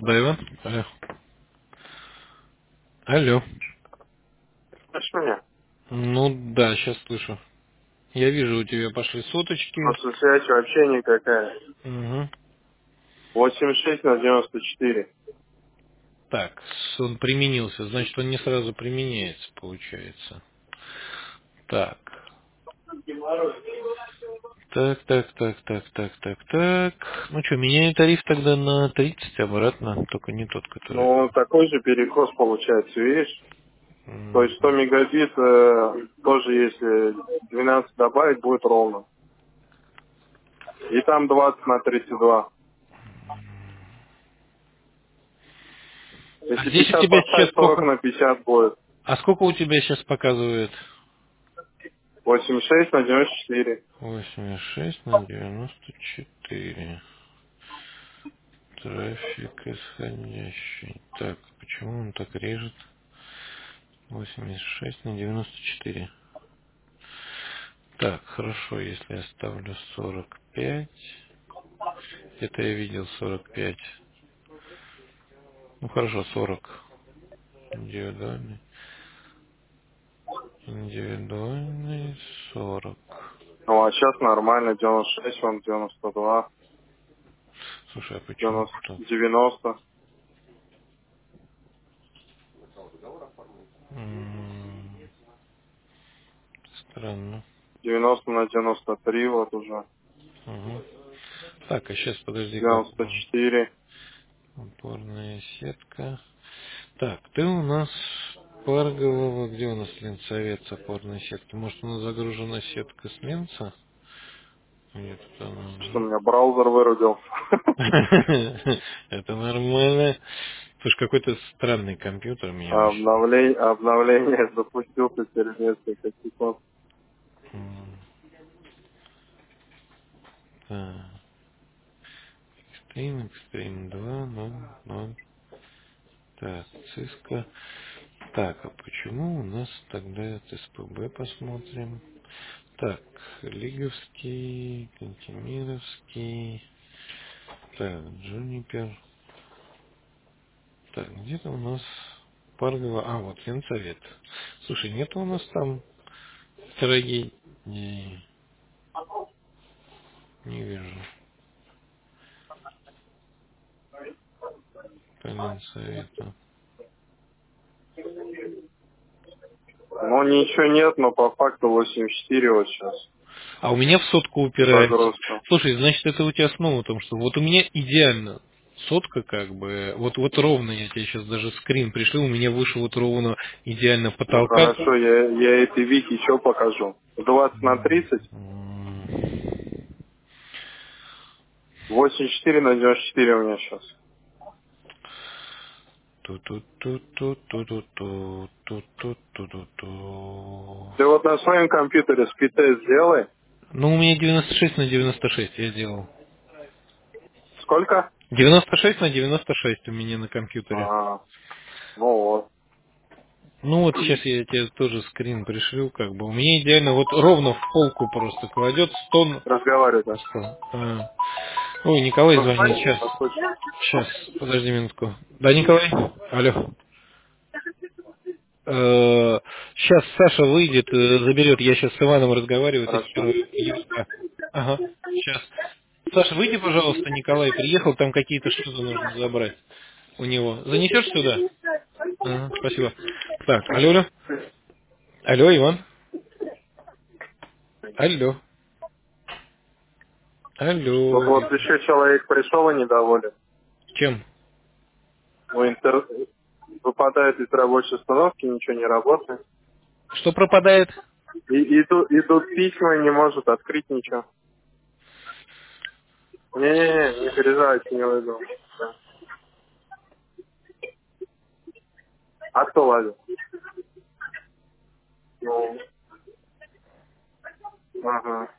Да, Иван? Алло. Алло. Слышишь меня? Ну да, сейчас слышу. Я вижу, у тебя пошли соточки. Просто связь вообще никакая. Угу. 86/94. Так, он применился, значит, он не сразу применяется, получается. Так. Так. Ну что, меняю тариф тогда на 30 обратно, только не тот, который... Ну, такой же перекос получается, видишь? То М, есть 100 мегабит тоже если 12 добавить, будет ровно. И там 20/32. А Если здесь у 50 тебя сейчас поставить, 40 сколько? на 50 будет. А сколько у тебя сейчас показывает? 86/94. 86/94. Трафик исходящий. Так, почему он так режет? 86/94. Так, хорошо, если я ставлю 45. Это я видел 45. Ну хорошо, 40. Индивидуальный. Индивидуальный 40. Ну, а сейчас нормально, 96, вон 92, Слушай, а почему 90, так? 90, М, Странно. 90/93 вот уже, Угу. Так, а сейчас подожди-ка. 94. Опорная сетка. Так, ты у нас Парголова, где у нас Ленсовет с опорной сеткой? Может, у нас загружена сетка с Ленца? Нет, тут она. Что, у меня браузер вырубил. Это нормально. Слушай, какой-то странный компьютер меня вообще. Обновление запустился через несколько секунд. М, Так, Extreme 2.0.0. Так, Cisco. Так, а почему у нас тогда это СПБ посмотрим? Так, Лиговский, Кантемировский, так, Джунипер. Так, где-то у нас Паргова, а вот Ленсовет. Слушай, нет у нас там дорогие, не вижу по Ленсовету. Ну, ничего нет, но по факту 84 вот сейчас. А у меня в сотку упирается. Загрузка. Слушай, значит, это у тебя основа в том, что вот у меня идеально сотка как бы, вот ровно я тебе сейчас даже скрин пришлю, у меня выше вот ровно идеально Ну, потолка. хорошо, я этой Вики еще покажу. 20/30, М, 84/94 у меня сейчас. Ту-ту-ту-ту-ту-ту-ту-ту-ту-ту. Ты вот на своем компьютере спид-тест сделай. Ну, у меня 96/96 я делал. Сколько? 96/96 у меня на компьютере. Ага, ну вот. Ну вот сейчас я тебе тоже скрин пришлю, как бы. У меня идеально вот ровно в полку просто кладет 100. Разговаривай, да. Ой, Николай звонит. Подходишь? Сейчас. Подходишь. Сейчас, подожди минутку. Да, Николай? Алло. Сейчас Саша выйдет, заберет. Я сейчас с Иваном разговариваю. Хорошо. Тестирую. Ага. Сейчас. Саша, выйди, пожалуйста, Николай приехал, там какие-то что-то нужно забрать у него. Занесешь сюда? Ага, спасибо. Так, алло. Алло, Иван. Алло. Тут Алло. вот еще человек пришел и недоволен. Чем? Выпадает из рабочей установки, ничего не работает. Что пропадает? Идут письма, не может открыть ничего. Не-не-не, не переживайте, не выйду. Да. А кто лазил? Ну, ага.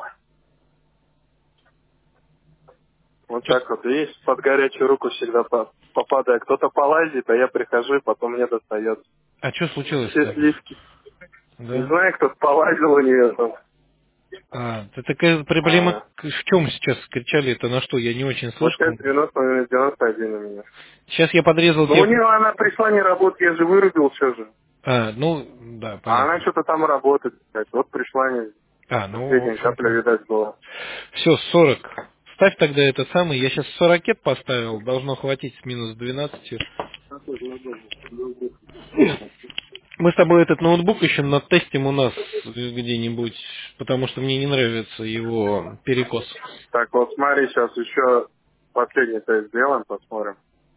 Вот Чё- так вот, видишь, под горячую руку всегда попадаю. Кто-то полазит, а я прихожу, и потом мне достается. А что Все случилось-то? сливки. Не Да? знаю, кто полазил у нее там. Это такая проблема А, в чем сейчас кричали, это на что? Я не очень вот слышу. сейчас 91 у меня. Сейчас я подрезал Ну, у тех... нее она пришла не работать, я же вырубил все же. Ну, да, А она понятно. что-то там работает, кстати. Вот пришла не... В Последняя капля, общем-то. видать, была. Все, 40. Ставь тогда это самый. Я сейчас 40 поставил, должно хватить с минус 12. Мы с тобой этот ноутбук еще натестим у нас где-нибудь, потому что мне не нравится его перекос. Так, вот смотри, сейчас еще последний тест сделаем, посмотрим.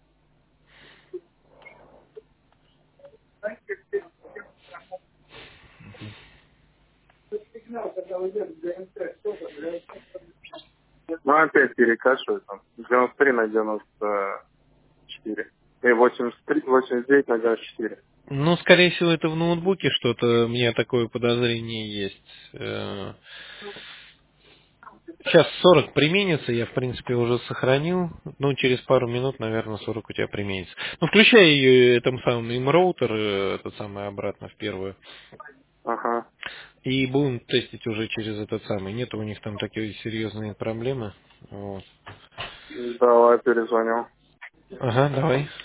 Ну, опять перекашивает там. 93 на 94. И 83, 89 на 94. Ну, скорее всего, это в ноутбуке что-то, у меня такое подозрение есть. Сейчас 40 применится, я, в принципе, уже сохранил. Ну, через пару минут, наверное, 40 у тебя применится. Ну, включай ее, этом самым, им роутер, этот самый, обратно в первую. Ага. И будем тестить уже через этот самый. Нет у них там такие серьезные проблемы. Вот. Давай перезвоню. Ага, давай.